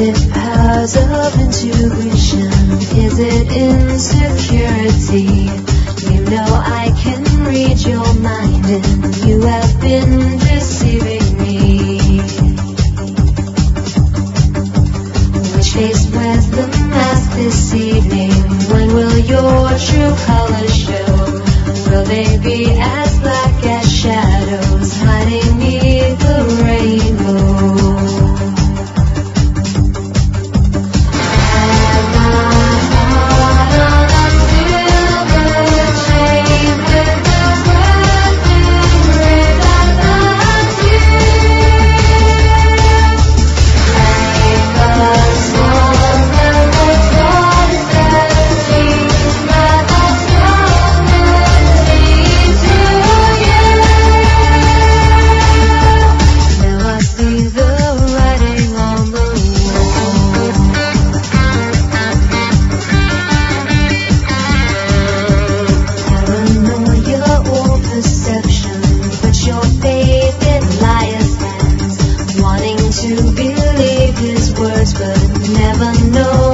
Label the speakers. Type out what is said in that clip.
Speaker 1: it powers of intuition? Is it insecurity? You know I can read your mind and you have been deceiving me. Which face wears the mask this evening? When will your true colors show? Will they be as black as shadows hiding beneath the rainbow? To believe his words, but never know